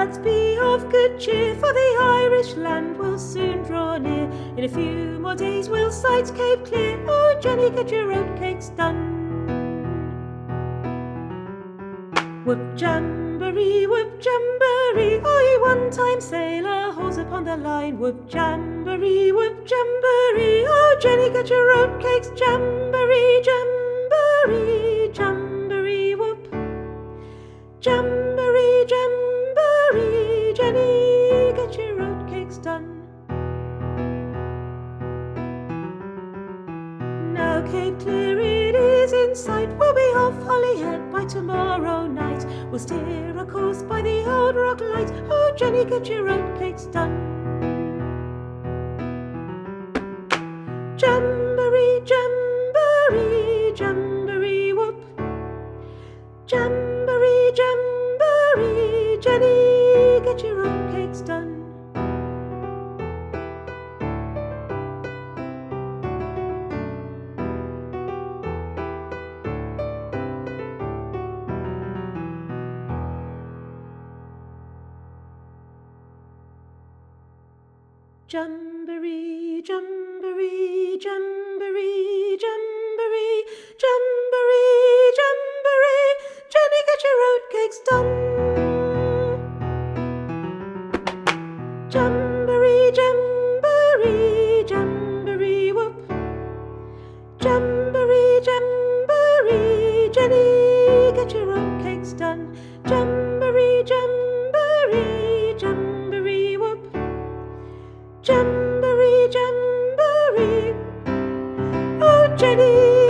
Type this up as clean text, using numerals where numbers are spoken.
lads, be of good cheer, for the Irish land will soon draw near. In a few more days we'll sight Cape Clear. Oh, Jenny, get your oatcakes done. Whoop jamboree, oh, one-time sailor holds upon the line. Whoop jamboree, oh, Jenny, get your oatcakes. Jamboree, jamboree, jamboree, whoop. Jamboree, jamboree, Jenny, get your oatcakes done. Now Cape Clear it is in sight. We'll be off Holyhead by tomorrow night. We'll steer a course by the old rock light. Oh, Jenny, get your oatcakes done. Jamboree, jamboree, jamboree, whoop. Jamboree, jamboree, Jenny, get your oatcakes done. Jamboree, jamboree, jamboree, jamboree, jamboree, jamboree, Jenny, get your oatcakes done. Jamboree, jamboree, jamboree, whoop. Jamboree, jamboree, Jenny, get your oatcakes done. Jamboree, jamboree, jamboree, whoop. Jamboree, jamboree, oh, Jenny.